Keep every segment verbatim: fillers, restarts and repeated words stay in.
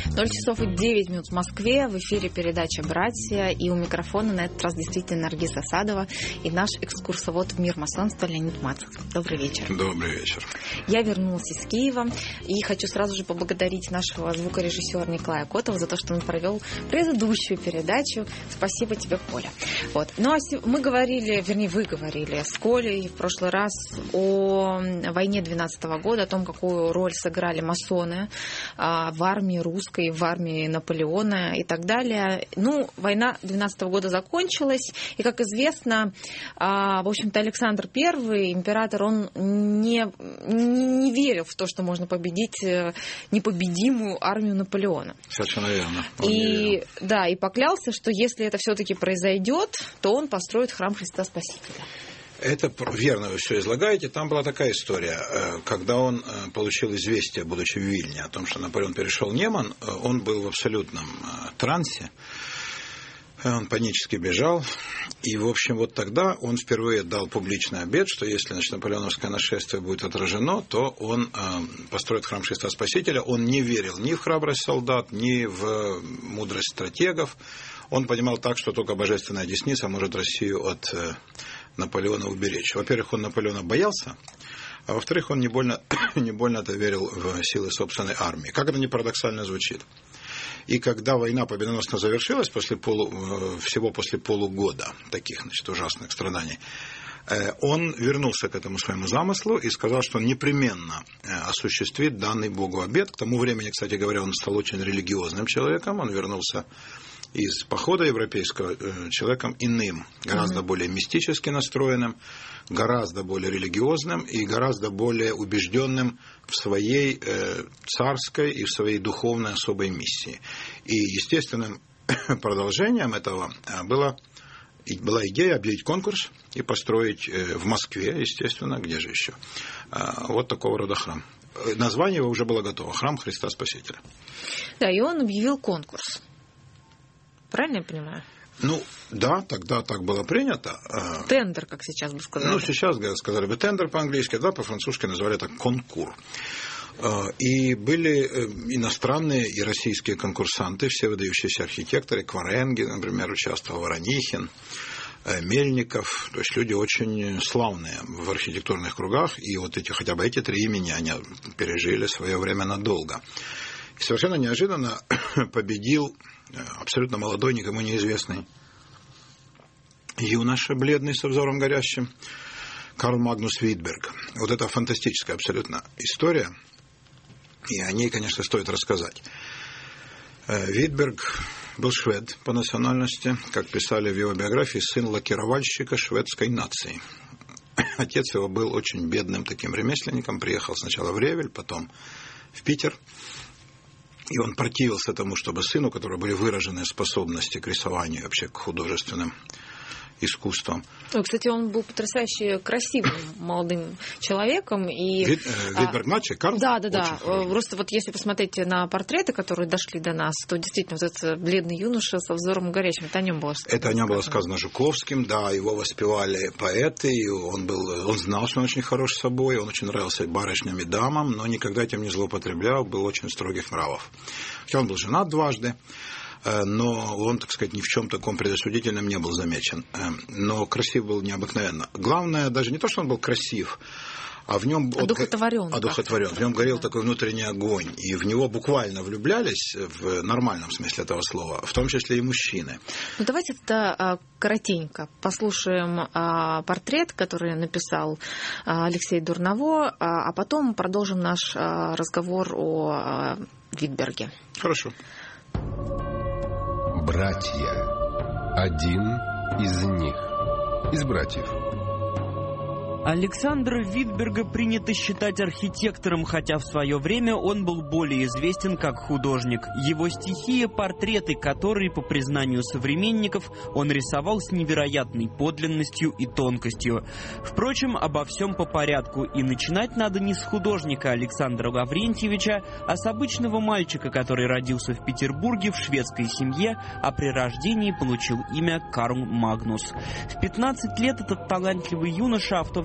ноль часов и девять минут в Москве. В эфире передача «Братья». И у микрофона на этот раз действительно Наргиз Асадова и наш экскурсовод в мир масонства Леонид Мацев. Добрый вечер. Добрый вечер. Я вернулась из Киева и хочу сразу же поблагодарить нашего звукорежиссера Николая Котова за то, что он провел предыдущую передачу. Спасибо тебе, Коля. Вот. Ну, а мы говорили, вернее, вы говорили с Колей в прошлый раз о войне двенадцатого года, о том, какую роль сыграли масоны в армии русской, в армии Наполеона и так далее. Ну, война двенадцатого года закончилась, и, как известно, в общем-то, Александр Первый, император, он не, не верил в то, что можно победить непобедимую армию Наполеона. Совершенно верно. И, да, и поклялся, что если это все-таки произойдет, то он построит храм Христа Спасителя. Это верно, вы все излагаете. Там была такая история. Когда он получил известие, будучи в Вильне, о том, что Наполеон перешел Неман, он был в абсолютном трансе. Он панически бежал. И, в общем, вот тогда он впервые дал публичный обет, что если, значит, наполеоновское нашествие будет отражено, то он построит храм Христа Спасителя. Он не верил ни в храбрость солдат, ни в мудрость стратегов. Он понимал так, что только божественная десница может Россию от Наполеона уберечь. Во-первых, он Наполеона боялся, а во-вторых, он не больно, не больно-то верил в силы собственной армии. Как это ни парадоксально звучит. И когда война победоносно завершилась, после полу, всего после полугода таких, значит, ужасных страданий, он вернулся к этому своему замыслу и сказал, что он непременно осуществит данный Богу обет. К тому времени, кстати говоря, он стал очень религиозным человеком, он вернулся из похода европейского человеком иным, гораздо более мистически настроенным, гораздо более религиозным и гораздо более убежденным в своей царской и в своей духовной особой миссии. И естественным продолжением этого было, была идея объявить конкурс и построить в Москве, естественно, где же еще, вот такого рода храм. Название его уже было готово – Храм Христа Спасителя. Да, и он объявил конкурс. Правильно я понимаю? Ну, да, тогда так было принято. Тендер, как сейчас бы сказали. Ну, сейчас сказали бы тендер по-английски, да, по-французски назвали это конкур. И были иностранные и российские конкурсанты, все выдающиеся архитекторы, Кваренги, например, участвовал, Воронихин, Мельников, то есть люди очень славные в архитектурных кругах, и вот эти, хотя бы эти три имени, они пережили свое время надолго. И совершенно неожиданно победил абсолютно молодой, никому неизвестный юноша, бледный, со взором горящим, Карл Магнус Витберг. Вот это фантастическая абсолютно история, и о ней, конечно, стоит рассказать. Витберг был швед по национальности, как писали в его биографии, сын лакировальщика шведской нации. Отец его был очень бедным таким ремесленником, приехал сначала в Ревель, потом в Питер. И он противился тому, чтобы сыну, у которого были выраженные способности к рисованию, вообще к художественным искусствам. Ну, кстати, он был потрясающе красивым молодым человеком. И... Вит, э, Витберг-младший, Карл? Да, да, да. Просто вот если посмотреть на портреты, которые дошли до нас, то действительно вот этот бледный юноша со взором горящим, это о нем было сказано. Это о нем было сказано Жуковским, да, его воспевали поэты, и он, был, он знал, что он очень хорош собой, он очень нравился барышням и дамам, но никогда этим не злоупотреблял, был очень строгих нравов. Хотя он был женат дважды, но он, так сказать, ни в чем таком предосудительном не был замечен. Но красив был необыкновенно. Главное даже не то, что он был красив, а в нем одухотворен. одухотворен. В нем горел да. такой внутренний огонь. И в него буквально влюблялись, в нормальном смысле этого слова, в том числе и мужчины. Ну, давайте тогда коротенько послушаем портрет, который написал Алексей Дурново, а потом продолжим наш разговор о Витберге. Хорошо. Братья. Один из них. Из братьев. Александра Витберга принято считать архитектором, хотя в свое время он был более известен как художник. Его стихия – портреты, которые, по признанию современников, он рисовал с невероятной подлинностью и тонкостью. Впрочем, обо всем по порядку, и начинать надо не с художника Александра Лаврентьевича, а с обычного мальчика, который родился в Петербурге в шведской семье, а при рождении получил имя Карл Магнус. В пятнадцать лет этот талантливый юноша, а в то время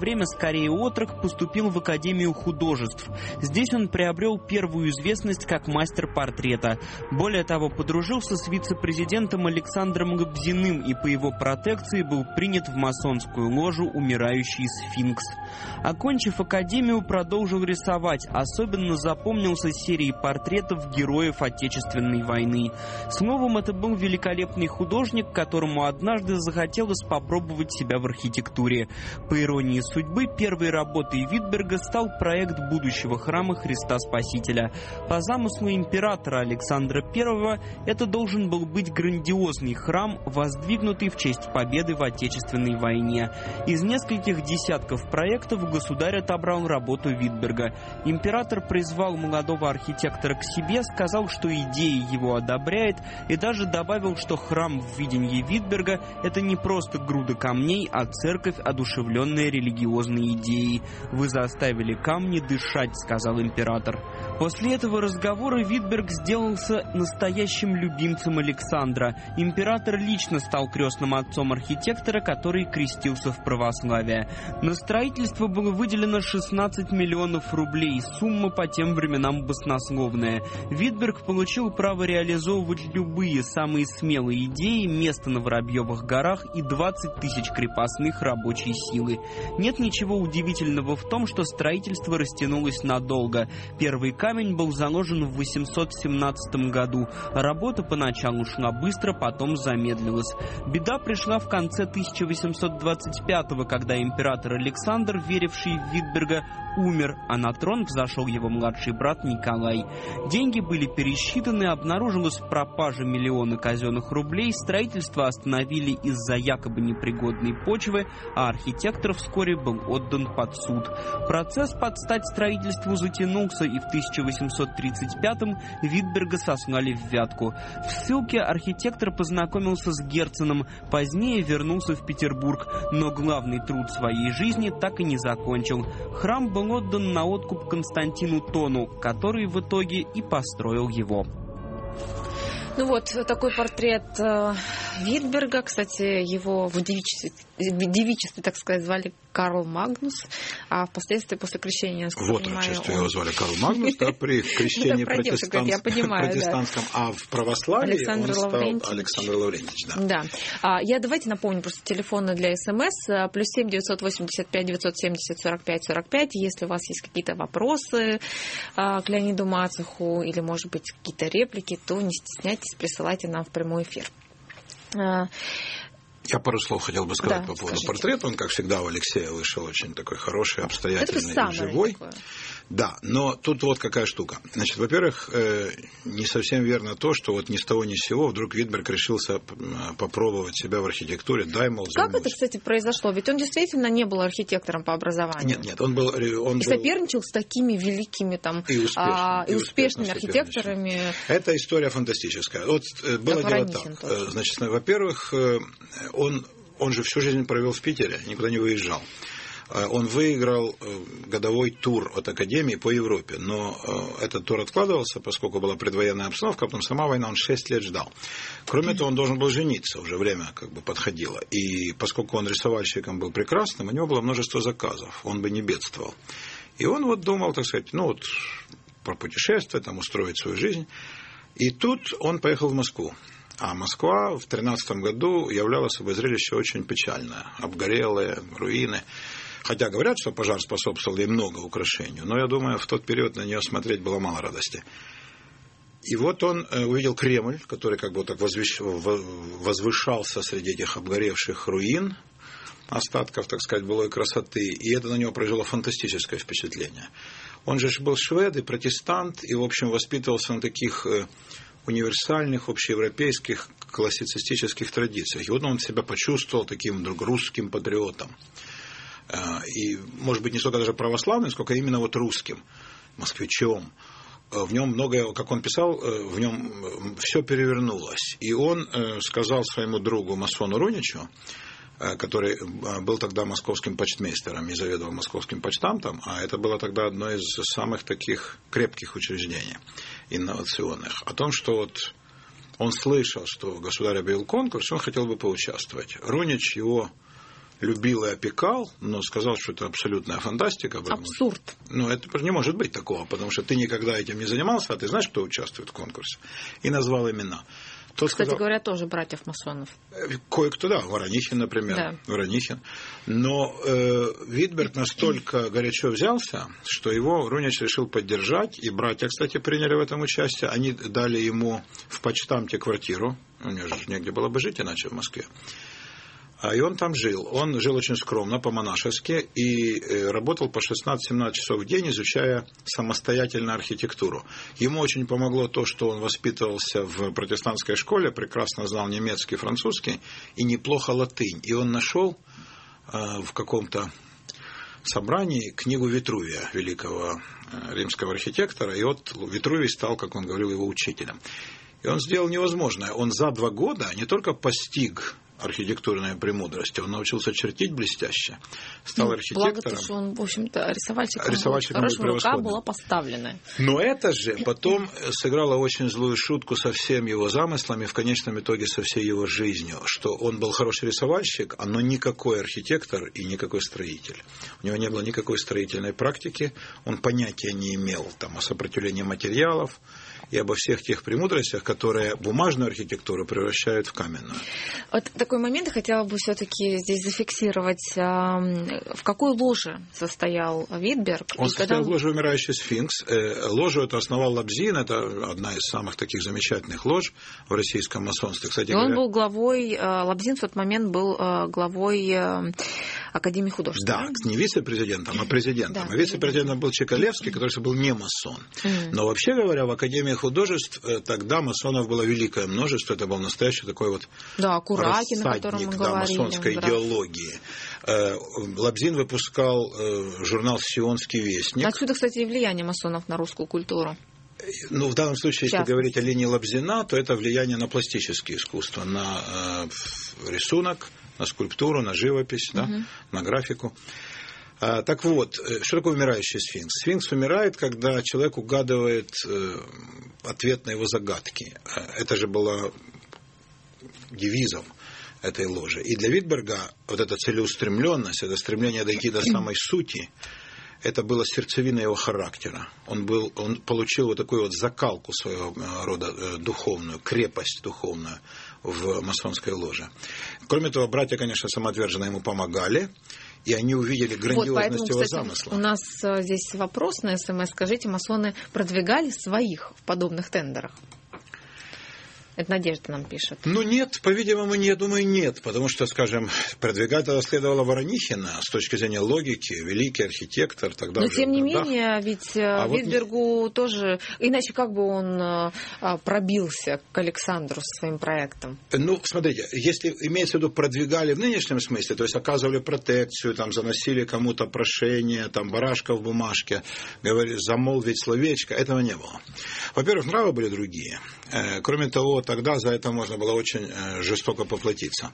время скорее отрок, поступил в Академию художеств. Здесь он приобрел первую известность как мастер портрета. Более того, подружился с вице-президентом Александром Лобзиным и по его протекции был принят в масонскую ложу «Умирающий сфинкс». Окончив академию, продолжил рисовать. Особенно запомнился серией портретов героев Отечественной войны. Словом, это был великолепный художник, которому однажды захотелось попробовать себя в архитектуре. По иронии судьбы, первой работой Витберга стал проект будущего храма Христа Спасителя. По замыслу императора Александра Первого, это должен был быть грандиозный храм, воздвигнутый в честь победы в Отечественной войне. Из нескольких десятков проектов государь отобрал работу Витберга. Император призвал молодого архитектора к себе, сказал, что идеи его одобряет, и даже добавил, что храм в видении Витберга – это не просто груда камней, а церковь, одушевленная религиозной идеей. «Вы заставили камни дышать», – сказал император. После этого разговора Витберг сделался настоящим любимцем Александра. Император лично стал крестным отцом архитектора, который крестился в православие. На строительство было выделено шестнадцать миллионов рублей, сумма по тем временам баснословная. Витберг получил право реализовывать любые самые смелые идеи, место на Воробьевых горах и двадцать тысяч крепостных рабочей силы. Нет ничего удивительного в том, что строительство растянулось надолго. Первый камень был заложен в восемьсот семнадцатом году. Работа поначалу шла быстро, потом замедлилась. Беда пришла в конце тысяча восемьсот двадцать пятого, когда император Александр, веривший в Витберга, умер, а на трон взошел его младший брат Николай. Деньги были пересчитаны, обнаружилась пропажа миллиона казенных рублей, строительство остановили из-за якобы непригодной почвы, а архитектор вскоре был отдан под суд. Процесс под стать строительству затянулся, и в тысяча восемьсот тридцать пятом Витберга сослали в Вятку. В ссылке архитектор познакомился с Герценом, позднее вернулся в Петербург, но главный труд своей жизни так и не закончил. Храм был отдан на откуп Константину Тону, который в итоге и построил его. Ну вот, такой портрет э, Витберга. Кстати, его в девичестве, в девичестве, так сказать, звали Карл Магнус, а впоследствии после крещения... Вот отчасти он... его звали Карл Магнус, да, при крещении протестант... протестантском, да. А в православии Александр он Лаврентьевич. стал Александр Лаврентьевич. Да. Да. А, я давайте напомню просто телефоны для СМС. Плюс семь девятьсот восемьдесят пять девятьсот семьдесят сорок пять сорок пять. Если у вас есть какие-то вопросы а, к Леониду Мацуху или, может быть, какие-то реплики, то не стесняйтесь, присылайте нам в прямой эфир. Я пару слов хотел бы сказать да, по поводу скажите. портрета. Он, как всегда, у Алексея вышел очень такой хороший, обстоятельный и живой. Такое. Да, но тут вот какая штука. Значит, во-первых, не совсем верно то, что вот ни с того ни с сего вдруг Витберг решился попробовать себя в архитектуре. Дай, мол, как это, кстати, произошло? Ведь он действительно не был архитектором по образованию. Нет, нет, он был... Он и был... соперничал с такими великими там, и, успешно, а, и, и успешными архитекторами. Это история фантастическая. Вот было как дело так. Тоже. Значит, во-первых, он, он же всю жизнь провел в Питере, никуда не выезжал. Он выиграл годовой тур от Академии по Европе, но этот тур откладывался, поскольку была предвоенная обстановка, а потом сама война, он шесть лет ждал. Кроме того, он должен был жениться, уже время как бы подходило. И поскольку он рисовальщиком был прекрасным, у него было множество заказов, он бы не бедствовал. И он вот думал, так сказать, ну вот про путешествие, там устроить свою жизнь. И тут он поехал в Москву. А Москва в тринадцатом году являла собой зрелище очень печальное. Обгорелые, руины. Хотя говорят, что пожар способствовал ей много украшению, но я думаю, в тот период на нее смотреть было мало радости. И вот он увидел Кремль, который как бы так возвышался среди этих обгоревших руин, остатков, так сказать, былой красоты, и это на него произвело фантастическое впечатление. Он же был швед и протестант, и, в общем, воспитывался на таких универсальных, общеевропейских, классицистических традициях. И вот он себя почувствовал таким вдруг русским патриотом. И, может быть, не столько даже православным, сколько именно вот русским, москвичом. В нем многое, как он писал, в нем все перевернулось. И он сказал своему другу масону Руничу, который был тогда московским почтмейстером и заведовал московским почтамтом, а это было тогда одно из самых таких крепких учреждений инновационных, о том, что вот он слышал, что государь объявил конкурс, он хотел бы поучаствовать. Рунич его любил и опекал, но сказал, что это абсолютная фантастика. Абсурд. Ну, это не может быть такого, потому что ты никогда этим не занимался, а ты знаешь, кто участвует в конкурсе. И назвал имена. Тот Кстати сказал, говоря, тоже братьев-масонов. Кое-кто, да, Воронихин, например. Да. Воронихин. Но э, Витберг настолько горячо взялся, что его Рунич решил поддержать. И братья, кстати, приняли в этом участие. Они дали ему в почтамте квартиру. У него же негде было бы жить, иначе в Москве. И он там жил. Он жил очень скромно, по-монашески, и работал по шестнадцать-семнадцать часов в день, изучая самостоятельно архитектуру. Ему очень помогло то, что он воспитывался в протестантской школе, прекрасно знал немецкий, французский и неплохо латынь. И он нашел в каком-то собрании книгу Витрувия, великого римского архитектора, и вот Витрувий стал, как он говорил, его учителем. И он сделал невозможное. Он за два года не только постиг архитектурные премудрости, он научился чертить блестяще, стал ну, архитектором. Благо, то, что он, в общем-то, рисовальщиком, рисовальщиком был, хорошая рука была поставлена. Но это же потом сыграло очень злую шутку со всеми его замыслами, в конечном итоге со всей его жизнью, что он был хороший рисовальщик, но никакой архитектор и никакой строитель. У него не было никакой строительной практики, он понятия не имел там, о сопротивлении материалов и обо всех тех премудростях, которые бумажную архитектуру превращают в каменную. Вот такой момент я хотела бы все-таки здесь зафиксировать. В какой ложе состоял Витберг? Он состоял когда... в ложе «Умирающий сфинкс». Ложу эту основал Лобзин, это одна из самых таких замечательных лож в российском масонстве. Кстати, и говоря... он был главой, Лобзин в тот момент был главой Академии художеств. Да, не вице-президентом, а президентом. Да, а вице-президентом был Чекалевский, который был не масон. Mm. Но вообще говоря, в Академии художеств тогда масонов было великое множество. Это был настоящий такой вот да, Куракин, о котором мы да, говорили. масонской идеологии. Лобзин выпускал журнал «Сионский вестник». Отсюда, кстати, и влияние масонов на русскую культуру. Ну, в данном случае, если говорить о линии Лобзина, то это влияние на пластические искусства, на э, рисунок, на скульптуру, на живопись, угу. да, на графику. А, так вот, что такое умирающий сфинкс? Сфинкс умирает, когда человек угадывает э, ответ на его загадки. Это же было девизом этой ложи. И для Витберга вот эта целеустремленность, это стремление дойти до самой сути, это было сердцевина его характера. Он, был, он получил вот такую вот закалку своего рода духовную, крепость духовную в масонской ложе. Кроме того, братья, конечно, самоотверженно ему помогали, и они увидели грандиозность вот поэтому, его кстати, замысла. У нас здесь вопрос на СМС. Скажите, масоны продвигали своих в подобных тендерах? Это Надежда нам пишет. Ну, нет, по-видимому, я думаю, нет. Потому что, скажем, продвигать это следовало Воронихина с точки зрения логики, великий архитектор. Тогда но, уже тем не менее, ведь а Витбергу вот... тоже... Иначе как бы он пробился к Александру со своим проектом? Ну, смотрите, если имеется в виду продвигали в нынешнем смысле, то есть оказывали протекцию, там, заносили кому-то прошение, там, барашка в бумажке, говорили, замолвить словечко, этого не было. Во-первых, нравы были другие. Кроме того, тогда за это можно было очень жестоко поплатиться.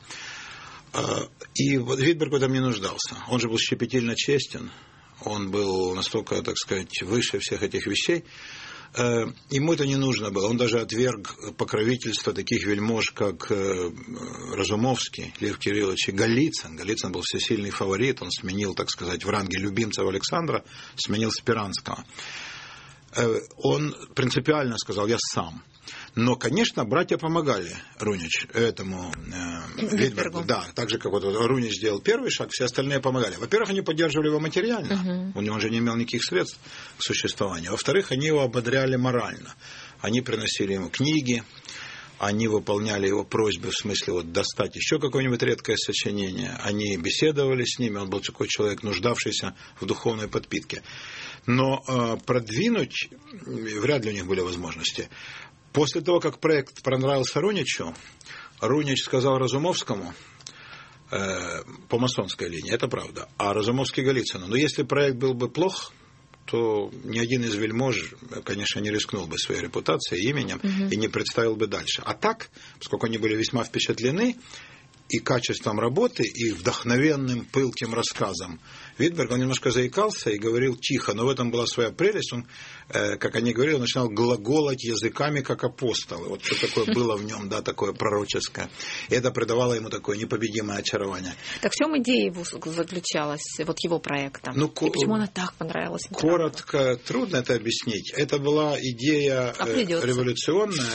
И Витберг в этом не нуждался. Он же был щепетильно честен. Он был настолько, так сказать, выше всех этих вещей. Ему это не нужно было. Он даже отверг покровительство таких вельмож, как Разумовский, Лев Кириллович и Голицын. Голицын был всесильный фаворит. Он сменил, так сказать, в ранге любимцев Александра, сменил Спиранского. Он принципиально сказал: я сам. Но, конечно, братья помогали Рунич этому э, Витбергу. Да, так же, как вот Рунич сделал первый шаг, все остальные помогали. Во-первых, они поддерживали его материально. Uh-huh. Он же не имел никаких средств к существованию. Во-вторых, они его ободряли морально. Они приносили ему книги, они выполняли его просьбы в смысле вот, достать еще какое-нибудь редкое сочинение. Они беседовали с ними. Он был такой человек, нуждавшийся в духовной подпитке. Но э, продвинуть вряд ли у них были возможности. После того, как проект понравился Руничу, Рунич сказал Разумовскому э, по масонской линии, это правда, а Разумовский Голицыну: но если проект был бы плох, то ни один из вельмож, конечно, не рискнул бы своей репутацией, именем, угу. и не представил бы дальше. А так, поскольку они были весьма впечатлены, и качеством работы, и вдохновенным, пылким рассказом Витберга, он немножко заикался и говорил тихо, но в этом была своя прелесть. Он, э, как они говорили, он начинал глаголать языками, как апостолы. Вот что такое было в нем, да, такое пророческое. И это придавало ему такое непобедимое очарование. Так в чем идея его заключалась, вот его проекта? Ну, и почему она так понравилась? Коротко, трудно это объяснить. Это была идея э, революционная.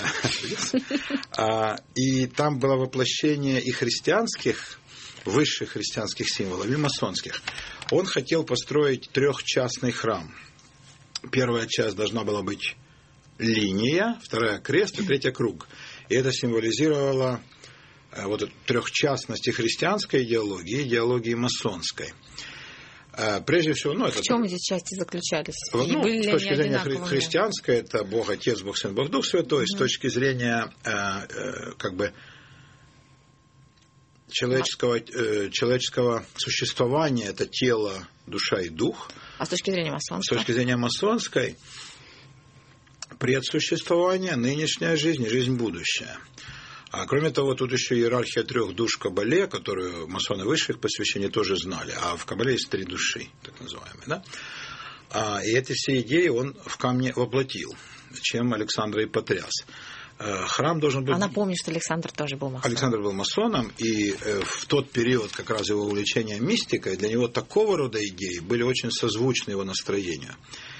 И там было воплощение и христианских, высших христианских символов, и масонских. Он хотел построить трехчастный храм. Первая часть должна была быть линия, вторая крест и третья круг. И это символизировало вот эту трехчастность и христианской идеологии, и идеологии масонской. Прежде всего, ну, это... В чем эти части заключались? Ну, с точки зрения хри- христианской, это Бог Отец, Бог Сын, Бог Дух Святой. Mm-hmm. С точки зрения э, э, как бы человеческого, э, человеческого существования, это тело, душа и дух. А с точки зрения масонской? С точки зрения масонской, предсуществование, нынешняя жизнь и жизнь будущая. А кроме того, тут еще иерархия трех душ в Кабале, которую масоны высших посвящений тоже знали. А в Кабале есть три души, так называемые. Да? А, и эти все идеи он в камне воплотил, чем Александра и потряс. Храм должен быть... А напомню, что Александр тоже был масоном. Александр был масоном, и в тот период как раз его увлечения мистикой, для него такого рода идеи были очень созвучны его настроению.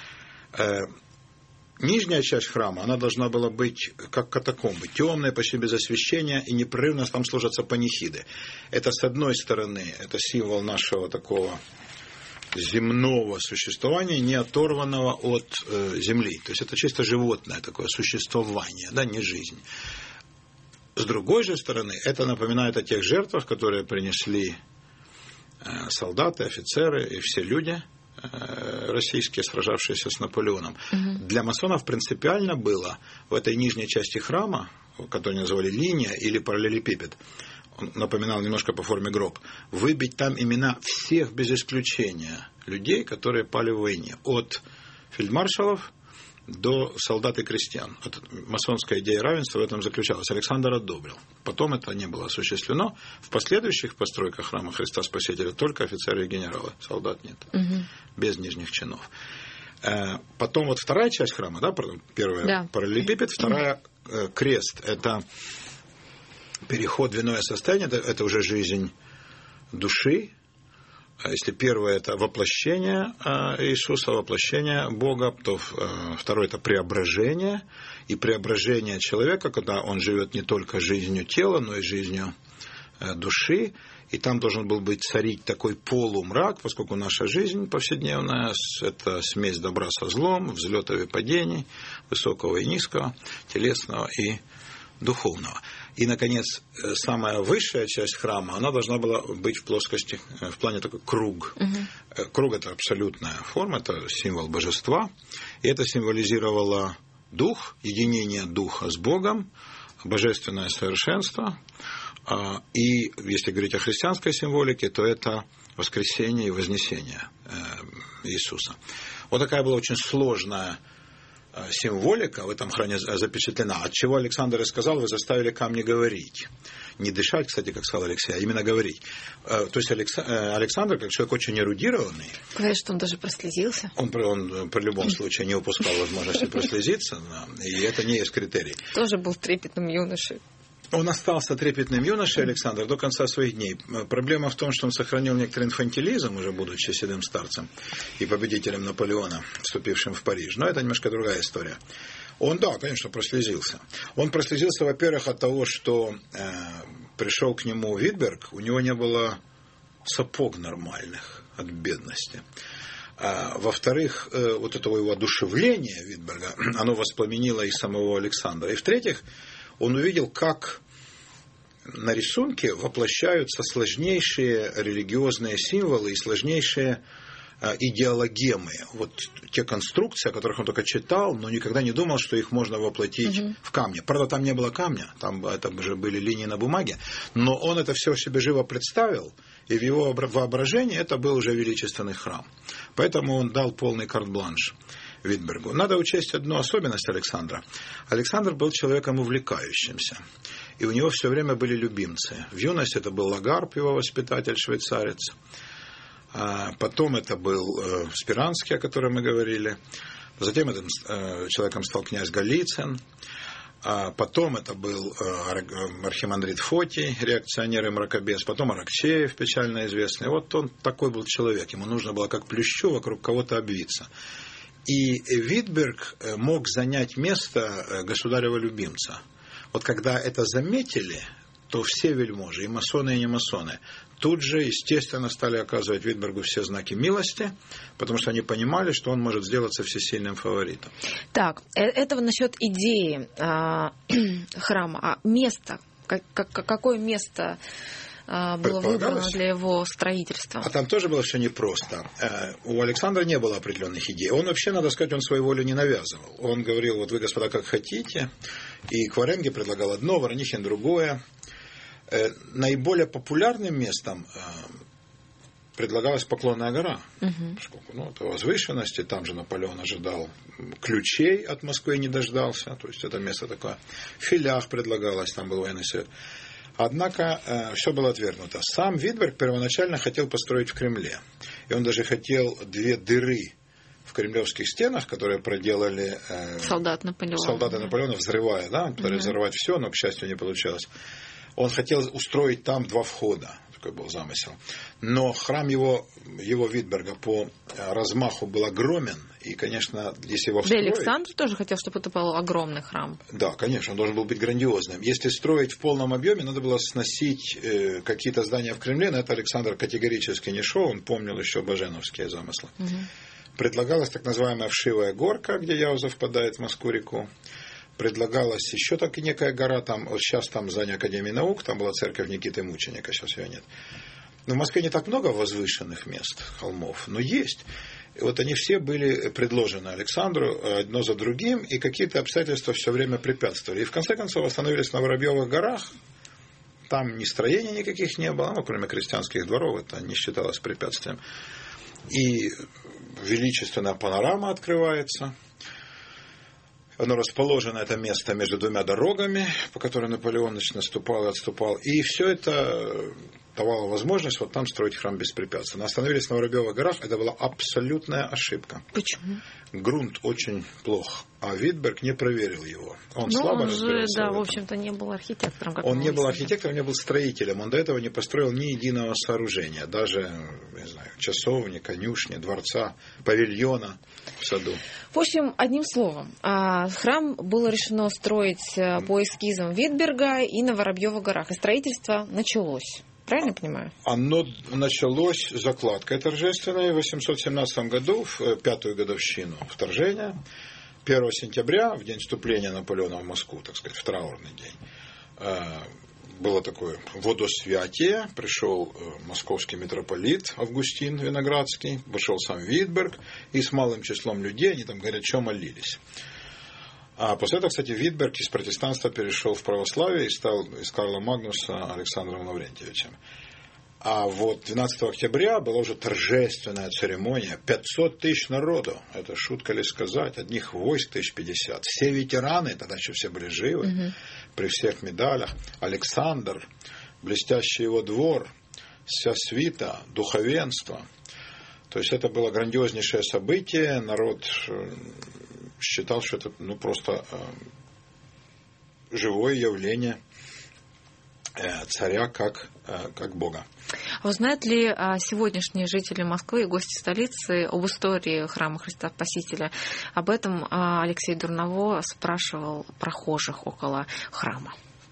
Нижняя часть храма, она должна была быть как катакомбы, темная, почти без освещения, и непрерывно там служатся панихиды. Это, с одной стороны, это символ нашего такого земного существования, не оторванного от э, земли. То есть это чисто животное такое существование, да, не жизнь. С другой же стороны, это напоминает о тех жертвах, которые принесли э, солдаты, офицеры и все люди российские, сражавшиеся с Наполеоном. Угу. Для масонов принципиально было в этой нижней части храма, которую называли линия или параллелепипед, он напоминал немножко по форме гроб, выбить там имена всех без исключения людей, которые пали в войне. От фельдмаршалов до солдат и крестьян. Масонская идея равенства в этом заключалась. Александр одобрил. Потом это не было осуществлено. В последующих постройках храма Христа Спасителя только офицеры и генералы. Солдат нет. Угу. Без нижних чинов. Потом вот вторая часть храма, да, первая да. параллелепипед, вторая крест. Это переход в иное состояние, это, это уже жизнь души. Если первое – это воплощение Иисуса, воплощение Бога, то второе – это преображение. И преображение человека, когда он живет не только жизнью тела, но и жизнью души. И там должен был быть царить такой полумрак, поскольку наша жизнь повседневная – это смесь добра со злом, взлетов и падений, высокого и низкого, телесного и духовного. И, наконец, самая высшая часть храма, она должна была быть в плоскости, в плане такой круг. Угу. Круг – это абсолютная форма, это символ божества. И это символизировало дух, единение духа с Богом, божественное совершенство. И, если говорить о христианской символике, то это воскресение и вознесение Иисуса. Вот такая была очень сложная символика в этом храме запечатлена. От чего Александр и сказал, вы заставили камни говорить. Не дышать, кстати, как сказал Алексей, а именно говорить. То есть Александр, как человек очень эрудированный... Говорят, что он даже прослезился. Он, он при любом случае не упускал возможности прослезиться, и это не есть критерий. Тоже был трепетным юношей. Он остался трепетным юношей, Александр, до конца своих дней. Проблема в том, что он сохранил некоторый инфантилизм, уже будучи седым старцем и победителем Наполеона, вступившим в Париж. Но это немножко другая история. Он, да, конечно, прослезился. Он прослезился, во-первых, от того, что э, пришел к нему Витберг, у него не было сапог нормальных от бедности. А, во-вторых, э, вот этого его одушевления Витберга, оно воспламенило и самого Александра. И в-третьих, он увидел, как на рисунке воплощаются сложнейшие религиозные символы и сложнейшие идеологемы. Вот те конструкции, о которых он только читал, но никогда не думал, что их можно воплотить угу. в камне. Правда, там не было камня, там это уже были линии на бумаге, но он это все себе живо представил, и в его воображении это был уже величественный храм. Поэтому он дал полный карт-бланш Витбергу. Надо учесть одну особенность Александра. Александр был человеком увлекающимся. и у него все время были любимцы. В юности это был Лагарб, его воспитатель, швейцарец. Потом это был Спиранский, о котором мы говорили. Затем этим человеком стал князь Голицын. Потом это был архимандрит Фотий, реакционер и мракобес. Потом Аракчеев, печально известный. Вот он такой был человек. Ему нужно было как плющу вокруг кого-то обвиться. И Витберг мог занять место государева любимца. Вот когда это заметили, то все вельможи, и масоны, и не масоны, тут же, естественно, стали оказывать Витбергу все знаки милости, потому что они понимали, что он может сделаться всесильным фаворитом. Так, это насчет идеи э, храма. А место, как, как, какое место э, было выбрано для его строительства? А там тоже было все непросто. Э, у Александра не было определенных идей. Он вообще, надо сказать, он свою волю не навязывал. Он говорил, вот вы, господа, как хотите. И Кваренге предлагал одно, Воронихин другое. Наиболее популярным местом предлагалась Поклонная гора. Uh-huh. Поскольку, ну, это возвышенности, там же Наполеон ожидал ключей от Москвы и не дождался. То есть это место такое. В Филях предлагалось, там был военный совет. Однако э, все было отвергнуто. Сам Витберг первоначально хотел построить в Кремле. И он даже хотел две дыры в кремлевских стенах, которые проделали э, Солдат Наполеона. солдаты Наполеона, взрывая, да, пытались uh-huh. взорвать все, но, к счастью, не получилось. Он хотел устроить там два входа. Такой был замысел. Но храм его, его Витберга по размаху был огромен. И, конечно, если его строить... Да, Александр тоже хотел, чтобы это был огромный храм. Да, конечно, он должен был быть грандиозным. Если строить в полном объеме, надо было сносить э, какие-то здания в Кремле. На это Александр категорически не шел. Он помнил еще баженовские замыслы. Угу. Предлагалась так называемая Вшивая горка, где Яуза впадает в Москву-реку. Предлагалась еще так и некая гора, там, вот сейчас там здание Академии наук, там была церковь Никиты Мученика, сейчас ее нет. Но в Москве не так много возвышенных мест, холмов, но есть. И вот они все были предложены Александру одно за другим, и какие-то обстоятельства все время препятствовали. И в конце концов остановились на Воробьевых горах, там ни строений никаких не было, ну, кроме крестьянских дворов, это не считалось препятствием. И величественная панорама открывается. Оно расположено, это место, между двумя дорогами, по которым Наполеон значит, наступал и отступал. И все это давало возможность вот там строить храм беспрепятственно. Остановились на Воробьевых горах, это была абсолютная ошибка. Почему? Грунт очень плох, а Витберг не проверил его. Он ну, слабо он же, да, в, в общем-то, не был архитектором. Как он не был архитектором, не был строителем. Он до этого не построил ни единого сооружения. Даже, не знаю, часовни, конюшни, дворца, павильона в саду. В общем, одним словом, храм было решено строить по эскизам Витберга и на Воробьевых горах. И строительство началось. Правильно я понимаю? Оно началось закладкой торжественной в восемьсот семнадцатом году, в пятую годовщину вторжения. первого сентября, в день вступления Наполеона в Москву, так сказать, в траурный день, было такое водосвятие. Пришел московский митрополит Августин Виноградский, пришел сам Витберг, и с малым числом людей, они там горячо молились. А после этого, кстати, Витберг из протестанства перешел в православие и стал из Карла Магнуса Александром Лаврентьевичем. А вот двенадцатого октября была уже торжественная церемония. пятьсот тысяч народу. Это шутка ли сказать? Одних войск тысяч пятьдесят. Все ветераны, тогда еще все были живы, угу. при всех медалях. Александр, блестящий его двор, вся свита, духовенство. То есть это было грандиознейшее событие. Народ считал, что это ну, просто э, живое явление э, царя как, э, как Бога. А узнают ли а, сегодняшние жители Москвы и гости столицы об истории храма Христа Спасителя? Об этом а, Алексей Дурново спрашивал прохожих около храма.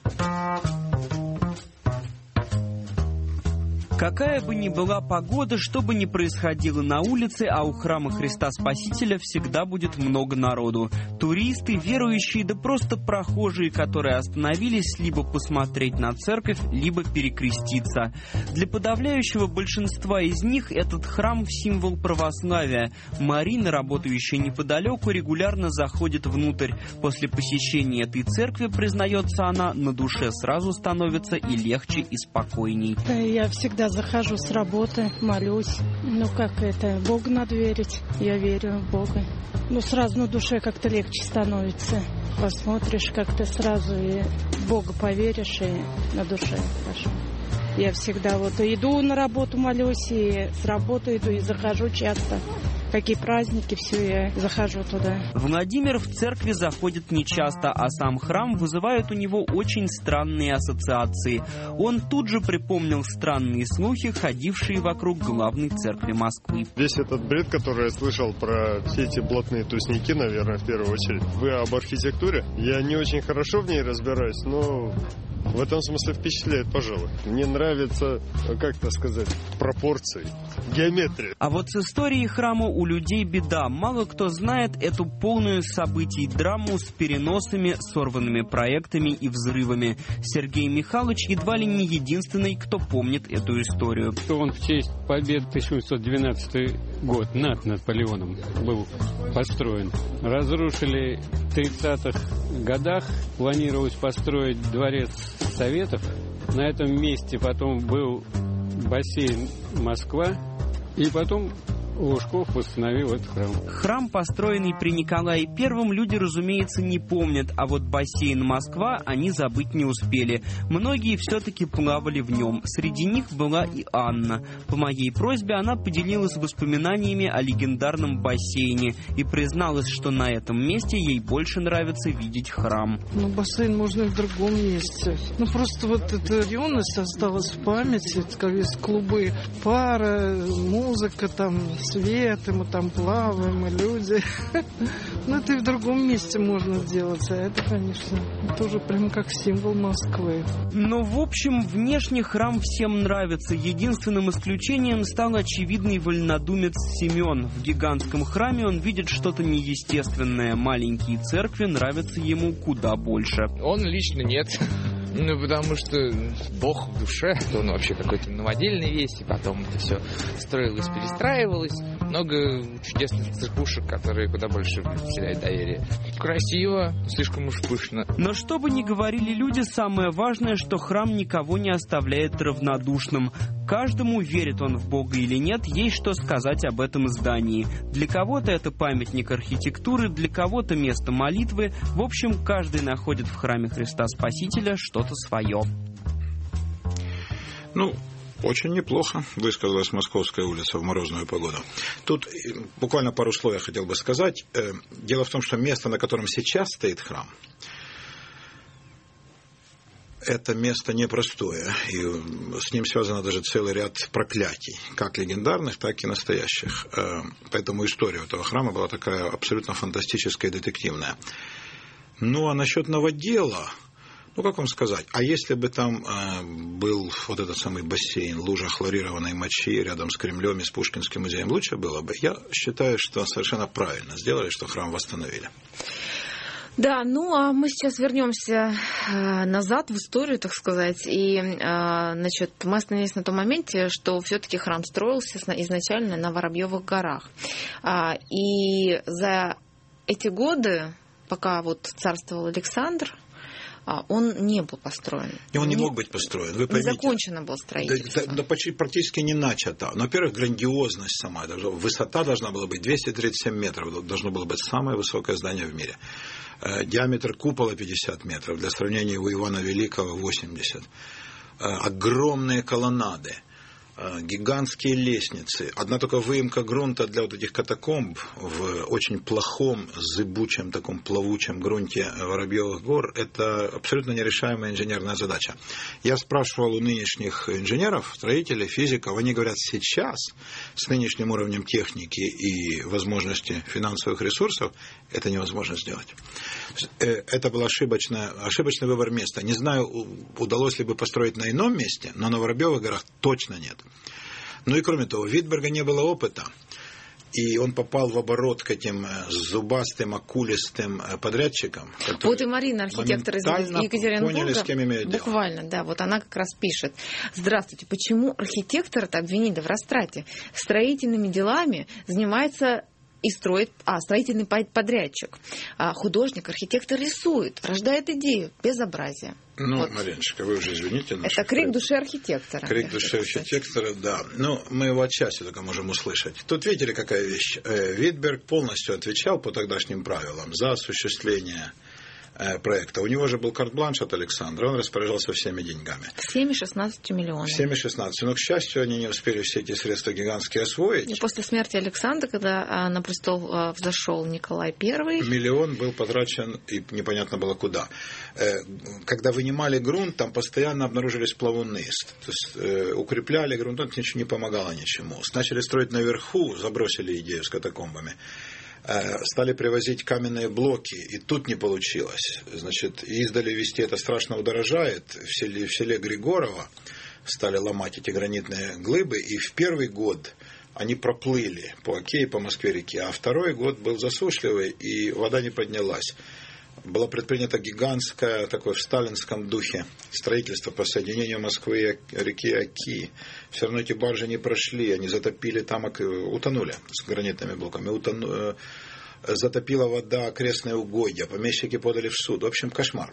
Какая бы ни была погода, что бы ни происходило на улице, а у храма Христа Спасителя всегда будет много народу. Туристы, верующие, да просто прохожие, которые остановились либо посмотреть на церковь, либо перекреститься. Для подавляющего большинства из них этот храм – символ православия. Марина, работающая неподалеку, регулярно заходит внутрь. После посещения этой церкви, признается она, на душе сразу становится и легче, и спокойней. Я всегда иногда захожу с работы, молюсь. Ну, как это, Богу надо верить. Я верю в Бога. Ну, сразу на душе как-то легче становится. Посмотришь как-то сразу и в Бога поверишь, и на душе хорошо. Я всегда вот иду на работу, молюсь, и с работы иду, и захожу часто. Какие праздники, все, я захожу туда. Владимир в церкви заходит нечасто, а сам храм вызывает у него очень странные ассоциации. Он тут же припомнил странные слухи, ходившие вокруг главной церкви Москвы. Весь этот бред, который я слышал про все эти блатные тусники, наверное, в первую очередь. Вы об архитектуре? Я не очень хорошо в ней разбираюсь, но в этом смысле впечатляет, пожалуй. Мне нравится, как это сказать, пропорции, геометрия. А вот с историей храма у людей беда. Мало кто знает эту полную событий драму с переносами, сорванными проектами и взрывами. Сергей Михайлович едва ли не единственный, кто помнит эту историю. Он в честь победы тысяча восемьсот двенадцатый год над Наполеоном был построен. Разрушили в тридцатых годах. Планировалось построить дворец Советов. На этом месте потом был бассейн Москва. И потом Лужков восстановил этот храм. Храм, построенный при Николае Первом, люди, разумеется, не помнят, а вот бассейн Москва они забыть не успели. Многие все-таки плавали в нем. Среди них была и Анна. По моей просьбе она поделилась воспоминаниями о легендарном бассейне и призналась, что на этом месте ей больше нравится видеть храм. Ну, бассейн можно и в другом месте. Ну, просто вот эта юность осталась в памяти, как есть клубы, пара, музыка там, свет, и мы там плаваем, и люди. Ну, это и в другом месте можно сделать. А это, конечно, тоже прям как символ Москвы. Но, в общем, внешне храм всем нравится. Единственным исключением стал очевидный вольнодумец Семен. В гигантском храме он видит что-то неестественное. Маленькие церкви нравятся ему куда больше. Он лично нет. Ну, потому что Бог в душе, он вообще какой-то новодельный весь, и потом это все строилось, перестраивалось. Много чудесных церквушек, которые куда больше вселяют доверие. Красиво, слишком уж пышно. Но что бы ни говорили люди, самое важное, что храм никого не оставляет равнодушным. Каждому, верит он в Бога или нет, есть что сказать об этом здании. Для кого-то это памятник архитектуры, для кого-то место молитвы. В общем, каждый находит в храме Христа Спасителя что-то свое. Ну, очень неплохо высказалась Московская улица в морозную погоду. Тут буквально пару слов я хотел бы сказать. Дело в том, что место, на котором сейчас стоит храм, это место непростое, и с ним связано даже целый ряд проклятий, как легендарных, так и настоящих. Поэтому история этого храма была такая абсолютно фантастическая и детективная. Ну, а насчет новодела, ну, как вам сказать, а если бы там был вот этот самый бассейн, лужа хлорированной мочи рядом с Кремлем и с Пушкинским музеем, лучше было бы? Я считаю, что совершенно правильно сделали, что храм восстановили. Да, ну а мы сейчас вернемся назад в историю, так сказать, и, значит, мы остановились на том моменте, что все-таки храм строился изначально на Воробьевых горах, и за эти годы, пока вот царствовал Александр, он не был построен. И он не, не мог быть построен, вы поймите. Не закончено было строительство. Да, да, почти, практически не начато. Но, во-первых, грандиозность сама. Высота должна была быть двести тридцать семь метров. Должно было быть самое высокое здание в мире. Диаметр купола пятьдесят метров. Для сравнения, у Ивана Великого восемьдесят. Огромные колоннады. Гигантские лестницы. Одна только выемка грунта для вот этих катакомб в очень плохом, зыбучем, таком плавучем грунте Воробьевых гор – это абсолютно нерешаемая инженерная задача. Я спрашивал у нынешних инженеров, строителей, физиков, они говорят, сейчас с нынешним уровнем техники и возможности финансовых ресурсов это невозможно сделать. Это был ошибочный, ошибочный выбор места. Не знаю, удалось ли бы построить на ином месте, но на Воробьевых горах точно нет. Ну и кроме того, у Витберга не было опыта, и он попал в оборот к этим зубастым, акулистым подрядчикам. Вот и Марина, архитектор из Екатеринбурга, поняли, с кем имеют дело. Буквально, да, вот она как раз пишет. Здравствуйте, почему архитектора-то обвинили в растрате? Строительными делами занимается и строит, а, строительный подрядчик, а, художник, архитектор рисует, рождает идею, безобразие. Ну, вот. Мариночка, вы уже извините. Это крик души архитектора. Крик души архитектора, да. Ну, мы его отчасти только можем услышать. Тут видели, какая вещь? Витберг полностью отвечал по тогдашним правилам за осуществление проекта. У него же был карт-бланш от Александра, он распоряжался всеми деньгами. семь-шестнадцать миллионов. семь-шестнадцать. Но, к счастью, они не успели все эти средства гигантские освоить. И после смерти Александра, когда на престол взошел Николай Первый... Миллион был потрачен, и непонятно было куда. Когда вынимали грунт, там постоянно обнаружились плавуны. То есть укрепляли грунт, это ничего не помогало ничему. Начали строить наверху, забросили идею с катакомбами. Стали привозить каменные блоки, и тут не получилось. Значит, издали везти это страшно удорожает. В селе, в селе Григорово стали ломать эти гранитные глыбы, и в первый год они проплыли по Оке и по Москве-реке, а второй год был засушливый, и вода не поднялась. Было предпринято гигантское, такое в сталинском духе, строительство по соединению Москвы и реки Оки. Все равно эти баржи не прошли, они затопили там, утонули с гранитными блоками, утону, затопила вода окрестные угодья, помещики подали в суд. В общем, кошмар.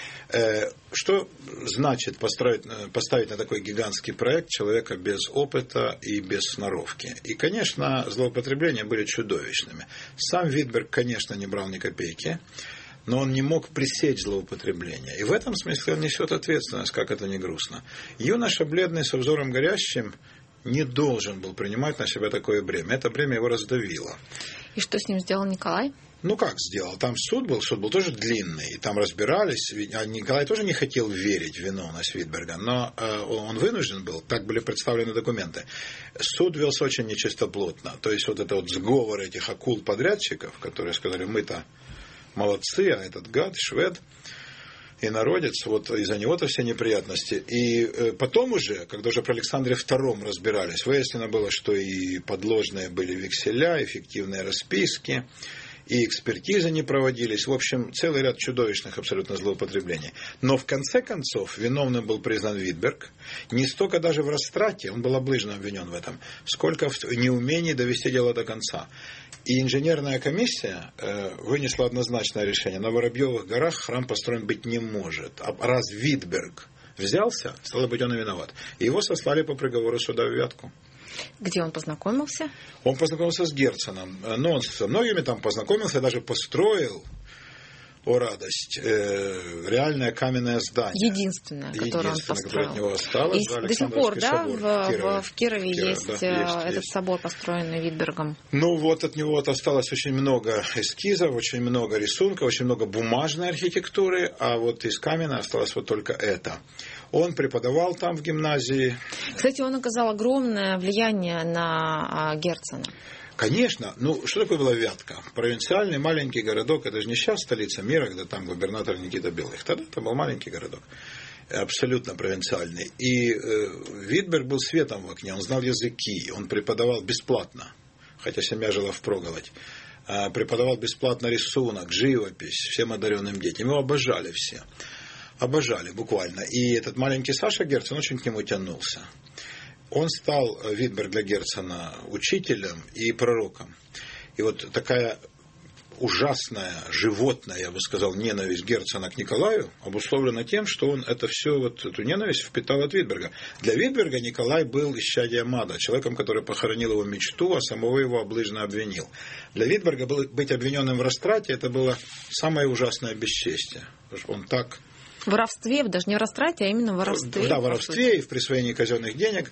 Что значит построить, поставить на такой гигантский проект человека без опыта и без сноровки? И, конечно, злоупотребления были чудовищными. Сам Витберг, конечно, не брал ни копейки, но он не мог пресечь злоупотребление. И в этом смысле он несет ответственность, как это ни грустно. Юноша, бледный, со взором горящим, не должен был принимать на себя такое бремя. Это бремя его раздавило. И что с ним сделал Николай? Ну, как сделал? Там суд был, суд был тоже длинный, и там разбирались. А Николай тоже не хотел верить в виновность Витберга, но э, он вынужден был, так были представлены документы. Суд велся очень нечистоплотно. То есть, вот это вот сговор этих акул-подрядчиков, которые сказали, мы-то молодцы, а этот гад, швед, и народец, вот из-за него-то все неприятности. И потом уже, когда уже про Александре Втором разбирались, выяснено было, что и подложные были векселя, и фиктивные расписки, и экспертизы не проводились. В общем, целый ряд чудовищных абсолютно злоупотреблений. Но в конце концов виновным был признан Витберг. Не столько даже в растрате, он был облыжно обвинен в этом, сколько в неумении довести дело до конца. И инженерная комиссия э, вынесла однозначное решение. На Воробьевых горах храм построен быть не может. А раз Витберг взялся, стало быть, он и виноват. И его сослали по приговору суда в Вятку. Где он познакомился? Он познакомился с Герценом. Но он со многими там познакомился, даже построил, о радость, э, реальное каменное здание. Единственное, которое он построил. Которое от него осталось. И до сих пор, да, в, в Кирове, в Кирове Кирове есть, да, есть этот есть. собор, построенный Витбергом. Ну вот от него вот осталось очень много эскизов, очень много рисунков, очень много бумажной архитектуры, а вот из камня осталось вот только это. Он преподавал там в гимназии. Кстати, он оказал огромное влияние на Герцена. Конечно. Ну, что такое была Вятка? Провинциальный маленький городок. Это же не сейчас столица мира, когда там губернатор Никита Белых. Тогда это был маленький городок. Абсолютно провинциальный. И э, Витберг был светом в окне. Он знал языки. Он преподавал бесплатно. Хотя семья жила впроголодь. Э, преподавал бесплатно рисунок, живопись всем одаренным детям. Его обожали все. Обожали буквально. И этот маленький Саша Герцен очень к нему тянулся. Он стал, Витберг, для Герцена учителем и пророком. И вот такая ужасная, животная, я бы сказал, ненависть Герцена к Николаю обусловлена тем, что он это все, вот эту ненависть впитал от Витберга. Для Витберга Николай был исчадием ада, человеком, который похоронил его мечту, а самого его облыжно обвинил. Для Витберга было, быть обвиненным в растрате, это было самое ужасное бесчестие. Он так... В воровстве, даже не в растрате, а именно в воровстве. Да, в воровстве и в присвоении казенных денег.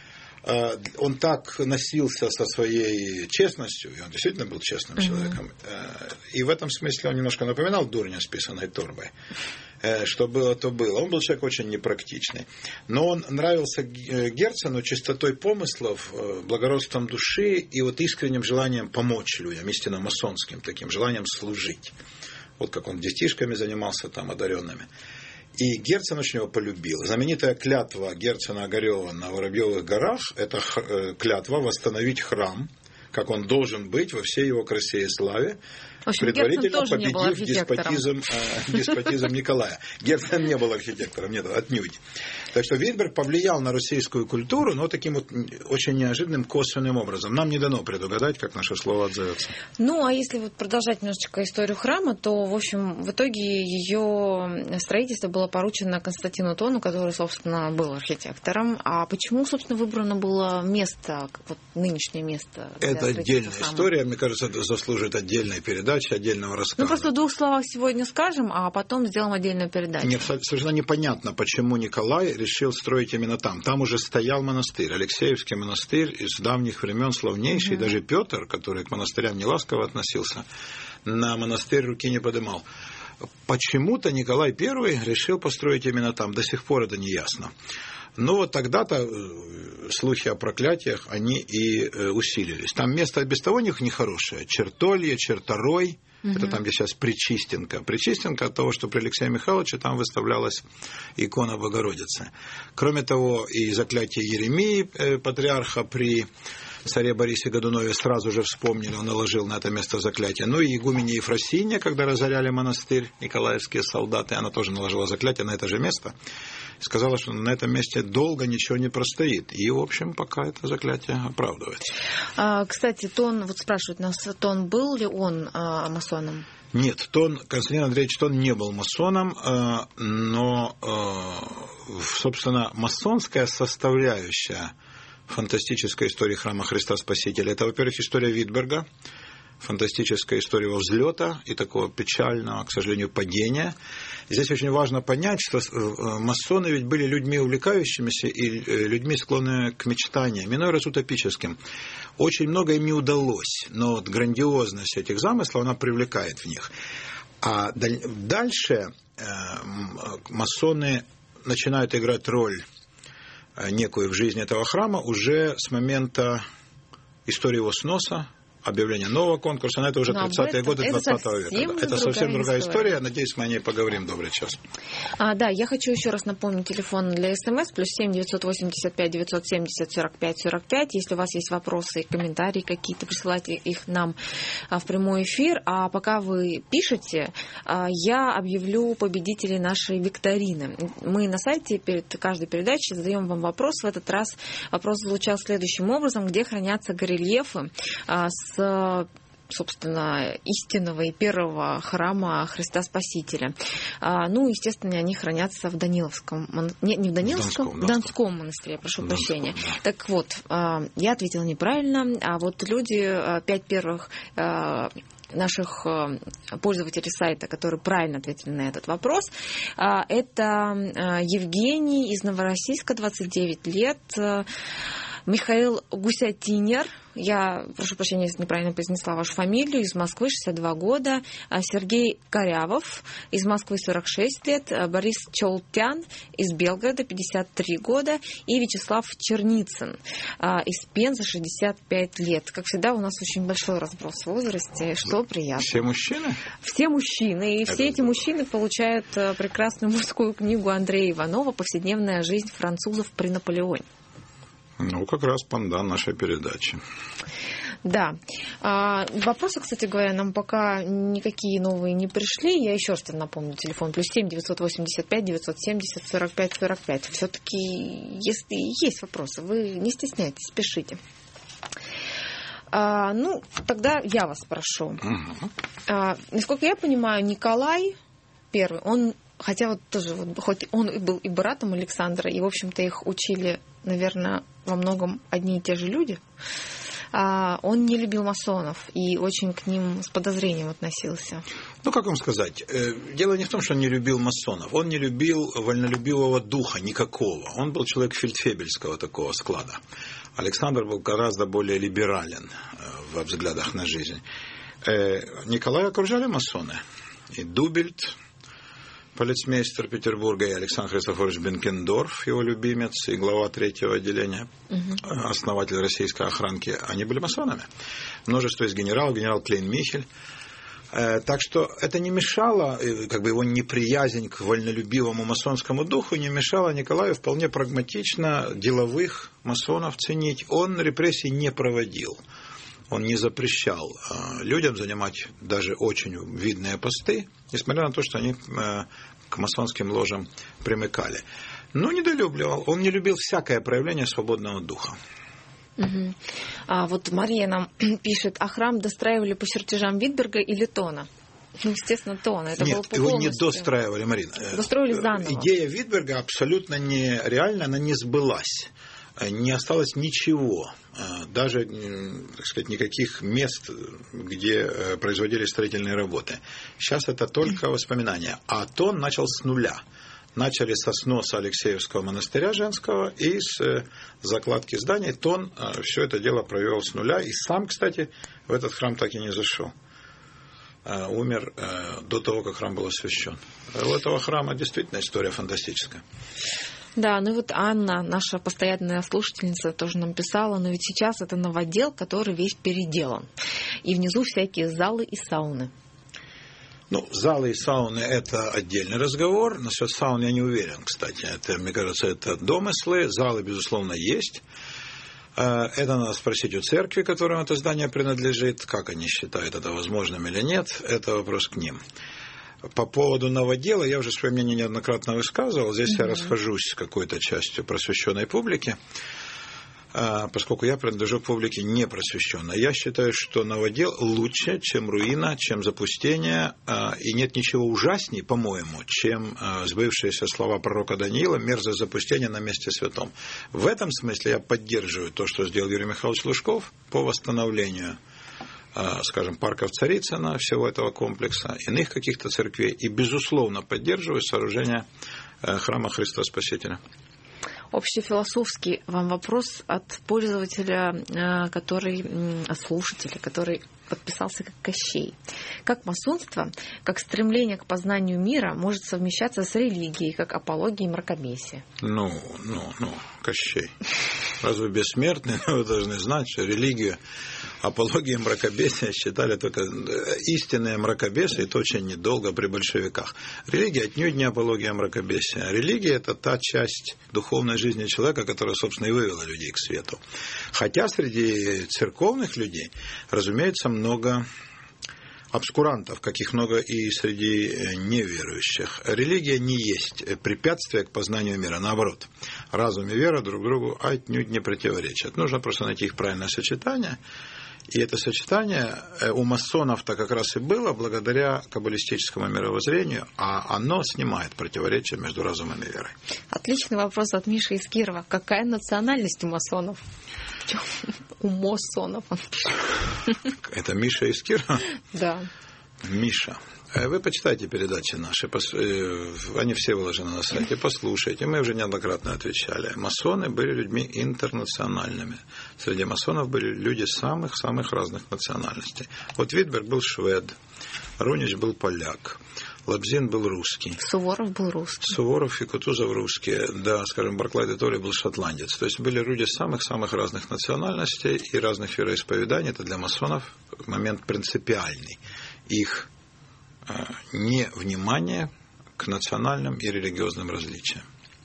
Он так носился со своей честностью, и он действительно был честным uh-huh. человеком. И в этом смысле он немножко напоминал дурня с писаной торбой. Что было, то было. Он был человек очень непрактичный. Но он нравился Герцену чистотой помыслов, благородством души и вот искренним желанием помочь людям, истинно масонским таким желанием служить. Вот как он детишками занимался там, одаренными. И Герцен очень его полюбил. Знаменитая клятва Герцена Огарева на Воробьевых горах – это клятва восстановить храм, как он должен быть во всей его красе и славе, в общем, предварительно Герцен тоже победив не деспотизм, э, деспотизм Николая. Герцен не был архитектором, нет, отнюдь. Так что Витберг повлиял на российскую культуру, но таким вот очень неожиданным косвенным образом. Нам не дано предугадать, как наше слово отзовется. Ну, а если вот продолжать немножечко историю храма, то, в общем, в итоге ее строительство было поручено Константину Тону, который, собственно, был архитектором. А почему, собственно, выбрано было место, вот нынешнее место? Это отдельная храма? История, мне кажется, это заслуживает отдельной передачи, отдельного рассказа. Ну, просто в двух словах сегодня скажем, а потом сделаем отдельную передачу. Нет, совершенно непонятно, почему Николай решил строить именно там. Там уже стоял монастырь, Алексеевский монастырь из давних времен, славнейший. Mm-hmm. Даже Петр, который к монастырям неласково относился, на монастырь руки не подымал. Почему-то Николай Первый решил построить именно там. До сих пор это не ясно. Но вот тогда-то слухи о проклятиях, они и усилились. Там место без того у них нехорошее. Чертолье, Черторой. Угу. Это там, где сейчас Пречистенка. Пречистенка от того, что при Алексее Михайловиче там выставлялась икона Богородицы. Кроме того, и заклятие Еремии, патриарха, при царе Борисе Годунове сразу же вспомнили, он наложил на это место заклятие. Ну и игуменья Ефросинья, когда разоряли монастырь, николаевские солдаты, она тоже наложила заклятие на это же место. Сказала, что на этом месте долго ничего не простоит. И, в общем, пока это заклятие оправдывается. А, кстати, Тон, вот спрашивают нас, Тон был ли он а, масоном? Нет, Тон, Константин Андреевич Тон не был масоном, но, собственно, масонская составляющая фантастической истории храма Христа Спасителя — это, во-первых, история Витберга, фантастическая история его взлета и такого печального, к сожалению, падения. Здесь очень важно понять, что масоны ведь были людьми увлекающимися и людьми, склонными к мечтаниям, иной раз утопическим. Очень много им не удалось, но вот грандиозность этих замыслов, она привлекает в них. А дальше масоны начинают играть роль некую в жизни этого храма уже с момента истории его сноса, объявление нового конкурса, но это уже тридцатые годы двадцатого века. Это совсем другая история. история. Надеюсь, мы о ней поговорим. Добрый час. А, да, я хочу еще раз напомнить телефон для СМС. Плюс семь девятьсот восемьдесят пять девятьсот семьдесят сорок пять сорок пять. Если у вас есть вопросы и комментарии какие-то, присылайте их нам в прямой эфир. А пока вы пишете, я объявлю победителей нашей викторины. Мы на сайте перед каждой передачей задаем вам вопрос. В этот раз вопрос звучал следующим образом. Где хранятся горельефы с собственно, истинного и первого храма Христа Спасителя. А, ну, естественно, они хранятся в Даниловском, не, не в Даниловском, в Донском, в Донском монастыре, прошу Донском, прощения. Да. Так вот, а, я ответила неправильно, а вот люди, пять первых а, наших пользователей сайта, которые правильно ответили на этот вопрос, это Евгений из Новороссийска, двадцать девять лет, Михаил Гусятинер, я, прошу прощения, если неправильно произнесла вашу фамилию, из Москвы, шестьдесят два года, Сергей Корявов, из Москвы, сорок шесть лет, Борис Чолтян, из Белгорода, пятьдесят три года, и Вячеслав Черницын, из Пензы, шестьдесят пять лет. Как всегда, у нас очень большой разброс в возрасте, что приятно. Все мужчины? Все мужчины, и Это все эти здорово. Мужчины получают прекрасную мужскую книгу Андрея Иванова «Повседневная жизнь французов при Наполеоне». Ну, как раз пандан нашей передачи. Да. А, вопросы, кстати говоря, нам пока никакие новые не пришли. Я еще раз напомню, телефон плюс семь девятьсот восемьдесят пять девятьсот семьдесят сорок пять сорок пять. Все-таки, если есть вопросы, вы не стесняйтесь, пишите. А, ну, тогда я вас прошу. Угу. А, насколько я понимаю, Николай Первый, он, хотя вот тоже, вот, хоть он и был и братом Александра, и, в общем-то, их учили, наверное, во многом одни и те же люди, а, он не любил масонов и очень к ним с подозрением относился. Ну, как вам сказать, дело не в том, что он не любил масонов, он не любил вольнолюбивого духа никакого, он был человек фельдфебельского такого склада. Александр был гораздо более либерален во взглядах на жизнь. Николая окружали масоны, и Дубельт, полицмейстер Петербурга, и Александр Христофорович Бенкендорф, его любимец, и глава третьего отделения, угу. основатель российской охранки, они были масонами. Множество из генералов, генерал Клейн-Михель. Так что это не мешало, как бы его неприязнь к вольнолюбивому масонскому духу не мешало Николаю вполне прагматично деловых масонов ценить. Он репрессий не проводил. он не запрещал людям занимать даже очень видные посты, несмотря на то, что они к масонским ложам примыкали. Но недолюбливал. Он не любил всякое проявление свободного духа. Угу. А вот Мария нам пишет, а храм достраивали по чертежам Витберга или Тона? Ну, естественно, Тона. Это Нет, было его полностью... не достраивали, Марина. Достроили заново. Идея Витберга абсолютно нереальна, она не сбылась. Не осталось ничего, даже, так сказать, никаких мест, где производили строительные работы. Сейчас это только воспоминания. А Тон начал с нуля. Начали со сноса Алексеевского монастыря женского и с закладки зданий. Тон все это дело провел с нуля. И сам, кстати, в этот храм так и не зашел. Умер до того, как храм был освящен. У этого храма действительно история фантастическая. Да, ну и вот Анна, наша постоянная слушательница, тоже нам писала, но ведь сейчас это новодел, который весь переделан. И внизу всякие залы и сауны. Ну, залы и сауны – это отдельный разговор. Насчет саун я не уверен, кстати. Это, мне кажется, это домыслы. Залы, безусловно, есть. Это надо спросить у церкви, которым это здание принадлежит, как они считают это возможным или нет. Это вопрос к ним. По поводу новодела я уже свое мнение неоднократно высказывал. Здесь mm-hmm. я расхожусь с какой-то частью просвещенной публики, поскольку я принадлежу к публике непросвещенной. Я считаю, что новодел лучше, чем руина, чем запустение, и нет ничего ужасней, по-моему, чем сбывшиеся слова пророка Даниила «мерзость запустения на месте святом». В этом смысле я поддерживаю то, что сделал Юрий Михайлович Лужков по восстановлению, скажем, парков Царицына, всего этого комплекса, иных каких-то церквей, и, безусловно, поддерживаю сооружение храма Христа Спасителя. Общефилософский вам вопрос от пользователя, который, от слушателя, который подписался как Кощей. Как масонство, как стремление к познанию мира может совмещаться с религией, как апологией мракобесия? Ну, ну, ну, Кощей. Разве бессмертные? Вы должны знать, что религию, апологией мракобесия считали только истинные мракобесы, и то очень недолго при большевиках. Религия отнюдь не апология мракобесия. Религия – это та часть духовной жизни человека, которая, собственно, и вывела людей к свету. Хотя среди церковных людей, разумеется, много обскурантов, каких много и среди неверующих. Религия не есть препятствие к познанию мира. Наоборот, разум и вера друг другу отнюдь не противоречат. Нужно просто найти их правильное сочетание. И это сочетание у масонов-то как раз и было благодаря каббалистическому мировоззрению, а оно снимает противоречия между разумом и верой. Отличный вопрос от Миши из Кирова. Какая национальность у масонов? У масонов. Это Миша из Кирова? Да. Миша. Вы почитайте передачи наши, они все выложены на сайте, послушайте. Мы уже неоднократно отвечали. Масоны были людьми интернациональными. Среди масонов были люди самых-самых разных национальностей. Вот Витберг был швед, Рунич был поляк, Лобзин был русский. Суворов был русский. Суворов и Кутузов русские. Да, скажем, Барклай де Толли был шотландец. То есть были люди самых-самых разных национальностей и разных вероисповеданий. Это для масонов момент принципиальный. Их невнимание к национальным и религиозным различиям.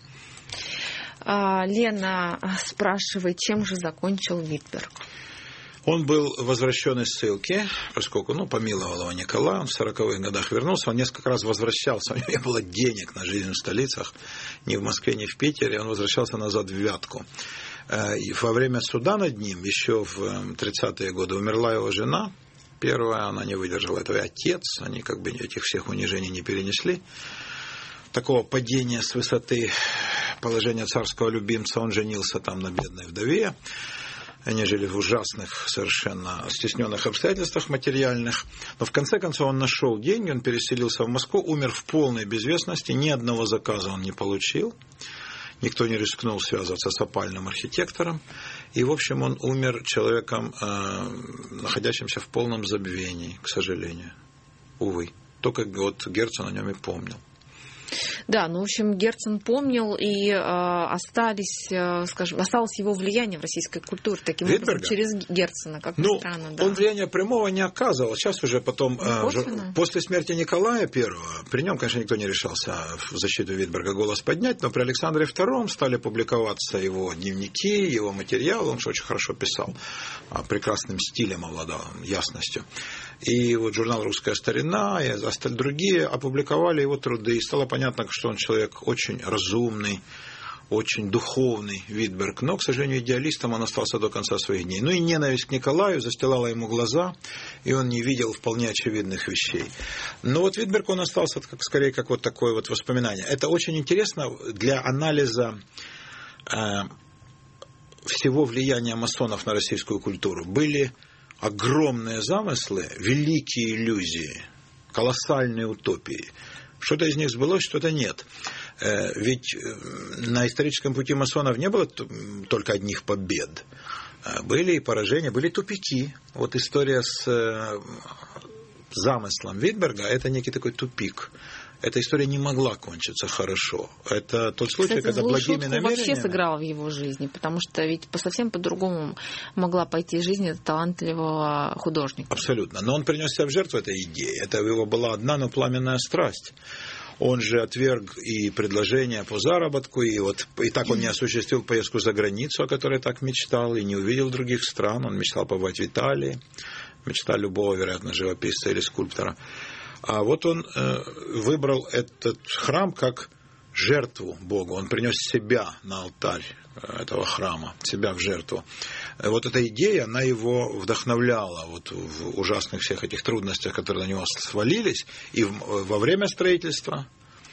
Лена спрашивает, чем же закончил Витберг? Он был возвращен из ссылки, поскольку, ну, помиловал его Николай, он в сороковых годах вернулся, он несколько раз возвращался, у него не было денег на жизнь в столицах, ни в Москве, ни в Питере, он возвращался назад в Вятку. И во время суда над ним, еще в тридцатые годы, умерла его жена, первая, она не выдержала этого, и отец, они как бы этих всех унижений не перенесли. Такого падения с высоты положения царского любимца, он женился там на бедной вдове. Они жили в ужасных, совершенно стесненных обстоятельствах материальных. Но в конце концов он нашел деньги, он переселился в Москву, умер в полной безвестности, ни одного заказа он не получил. Никто не рискнул связываться с опальным архитектором. И, в общем, он умер человеком, находящимся в полном забвении, к сожалению. Увы. Только вот Герцен о нем и помнил. Да, ну, в общем, Герцен помнил, и э, остались, э, скажем, осталось его влияние в российской культуре таким Витберга? образом через Герцена, как ни ну, странно. Да. Он влияния прямого не оказывал. Сейчас уже потом, э, уже, после смерти Николая Первого, при нем, конечно, никто не решался в защиту Витберга голос поднять, но при Александре Втором стали публиковаться его дневники, его материалы. Он же очень хорошо писал, прекрасным стилем обладал, ясностью. И вот журнал «Русская старина» и другие опубликовали его труды. И стало понятно, что он человек очень разумный, очень духовный Витберг. Но, к сожалению, идеалистом он остался до конца своих дней. Ну и ненависть к Николаю застилала ему глаза, и он не видел вполне очевидных вещей. Но вот Витберг, он остался как, скорее как вот такое вот воспоминание. Это очень интересно для анализа э, всего влияния масонов на российскую культуру. Были огромные замыслы, великие иллюзии, колоссальные утопии. Что-то из них сбылось, что-то нет. Ведь на историческом пути масонов не было только одних побед. Были и поражения, были тупики. Вот история с замыслом Витберга – это некий такой тупик. Эта история не могла кончиться хорошо. Это тот случай, Кстати, когда благими намерениями... вообще сыграла в его жизни, потому что ведь совсем по-другому могла пойти жизнь талантливого художника. Абсолютно. Но он принес себя в жертву этой идеи. Это его была одна, но пламенная страсть. Он же отверг и предложения по заработку, и, вот, и так он не осуществил поездку за границу, о которой так мечтал, и не увидел других стран. Он мечтал побывать в Италии, мечта любого, вероятно, живописца или скульптора. А вот он э, выбрал этот храм как жертву Богу. Он принес себя на алтарь этого храма, себя в жертву. Вот эта идея, она его вдохновляла вот в ужасных всех этих трудностях, которые на него свалились, и в, во время строительства,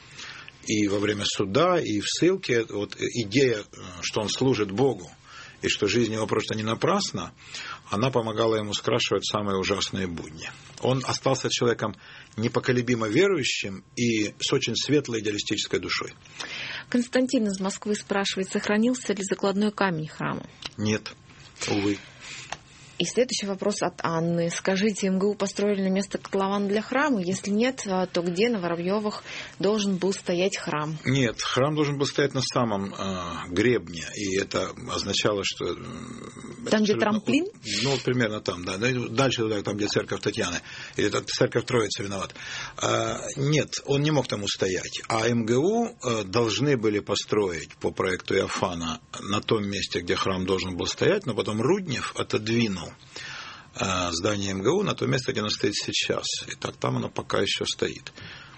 и во время суда, и в ссылке. Вот идея, что он служит Богу, и что жизнь его просто не напрасна, она помогала ему скрашивать самые ужасные будни. Он остался человеком непоколебимо верующим и с очень светлой идеалистической душой. Константин из Москвы спрашивает, сохранился ли закладной камень храма? Нет, увы. И следующий вопрос от Анны. Скажите, МГУ построили на место котлован для храма? Если нет, то где на Воробьевых должен был стоять храм? Нет, храм должен был стоять на самом э, гребне. И это означало, что... Там, где трамплин? Ну, примерно там, да. Дальше туда, там, где церковь Татьяны. Или церковь Троицы виноват. Э, нет, он не мог там устоять. А МГУ э, должны были построить по проекту Иофана на том месте, где храм должен был стоять, но потом Руднев отодвинул здание МГУ на то место, где оно стоит сейчас. И так там оно пока еще стоит.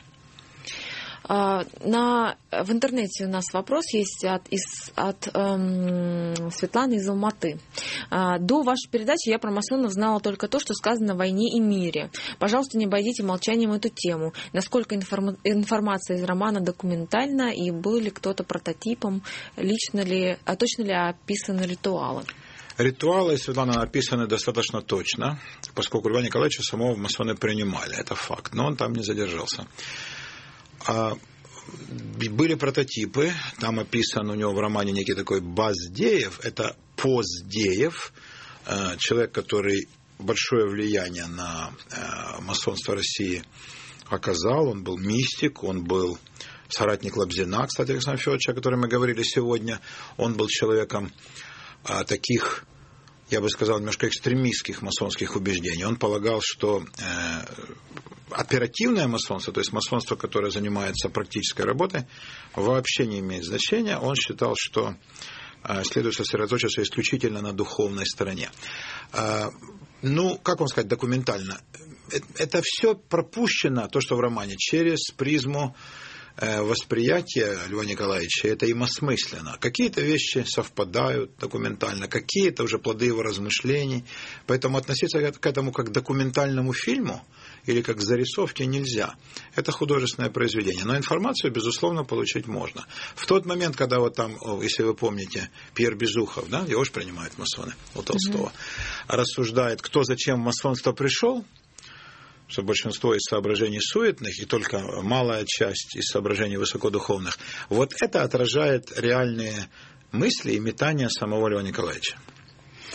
На, в интернете у нас вопрос есть от, из, от эм, Светланы из Алматы. До вашей передачи я про масонов знала только то, что сказано о войне и мире. Пожалуйста, не обойдите молчанием эту тему. Насколько информ, информация из романа документальна, и был ли кто-то прототипом, лично ли, а точно ли описаны ритуалы? Ритуалы, Светлана, описаны достаточно точно, поскольку Льва Николаевича самого в масоны принимали, это факт, но он там не задержался. А были прототипы, там описан у него в романе некий такой Баздеев, это Поздеев, человек, который большое влияние на масонство России оказал, он был мистик, он был соратник Лобзина, кстати, Александра Федоровича, о котором мы говорили сегодня, он был человеком таких, я бы сказал, немножко экстремистских масонских убеждений. Он полагал, что э, оперативное масонство, то есть масонство, которое занимается практической работой, вообще не имеет значения. Он считал, что э, следует сосредоточиться исключительно на духовной стороне. Э, ну, как вам сказать, документально? Это все пропущено, то, что в романе, через призму восприятие Льва Николаевича, это им осмысленно. Какие-то вещи совпадают документально, какие-то уже плоды его размышлений. Поэтому относиться к этому как к документальному фильму или как к зарисовке нельзя. Это художественное произведение. Но информацию, безусловно, получить можно. В тот момент, когда вот там, если вы помните, Пьер Безухов, да, его же принимают масоны у Толстого, угу. рассуждает, кто зачем в масонство пришел, что большинство из соображений суетных и только малая часть из соображений высокодуховных. Вот это отражает реальные мысли и метания самого Льва Николаевича.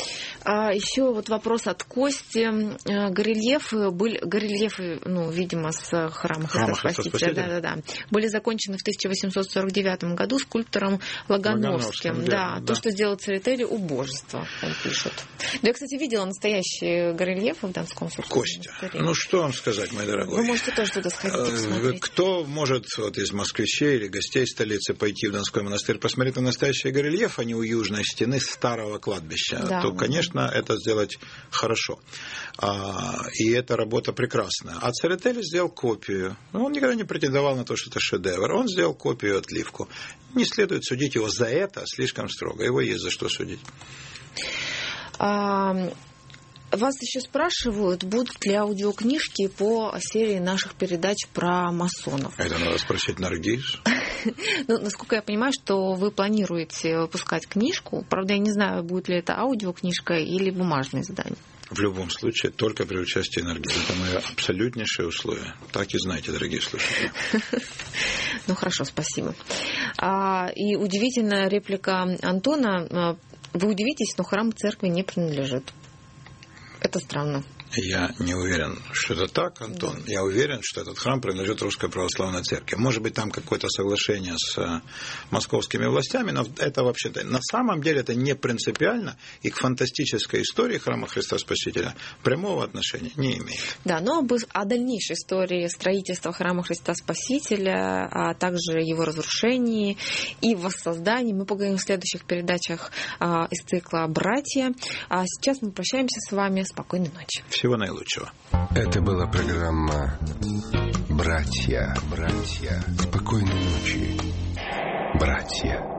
А еще вот вопрос от Кости. Горельефы были, горельефы, ну, видимо, с храма Христа Спасителя, да, да, да, были закончены в тысяча восемьсот сорок девятом году скульптором Лагановским. Лагановским, да, да. То, что сделал Церетели, убожество, он пишет. Да, я, кстати, видела настоящие горельефы в Донском собственном Костя, монастыре. ну что вам сказать, мой дорогой? Вы можете тоже туда сходить и посмотреть. Кто может вот из москвичей или гостей столицы пойти в Донской монастырь, посмотреть на настоящий горельеф, а не у южной стены старого кладбища, да. то, конечно, это сделать хорошо. И эта работа прекрасная. А Церетели сделал копию. Он никогда не претендовал на то, что это шедевр. Он сделал копию, отливку. Не следует судить его за это слишком строго. Его есть за что судить. А... Вас еще спрашивают, будут ли аудиокнижки по серии наших передач про масонов. Это надо спросить Наргиз. Ну, насколько я понимаю, что вы планируете выпускать книжку. Правда, я не знаю, будет ли это аудиокнижка или бумажное издание. В любом случае, только при участии Наргиз. Это мое абсолютнейшее условие. Так и знаете, дорогие слушатели. Ну, хорошо, спасибо. И удивительная реплика Антона. Вы удивитесь, но храм церкви не принадлежит. Это странно. Я не уверен, что это так, Антон. Да. Я уверен, что этот храм принадлежит Русской Православной Церкви. Может быть, там какое-то соглашение с московскими властями, но это вообще-то... На самом деле это не принципиально и к фантастической истории храма Христа Спасителя прямого отношения не имеет. Да, но об, о дальнейшей истории строительства храма Христа Спасителя, а также его разрушении и воссоздании мы поговорим в следующих передачах а, из цикла «Братья». А сейчас мы прощаемся с вами. Спокойной ночи. Всего наилучшего. Это была программа «Братья». Братья. Спокойной ночи, братья.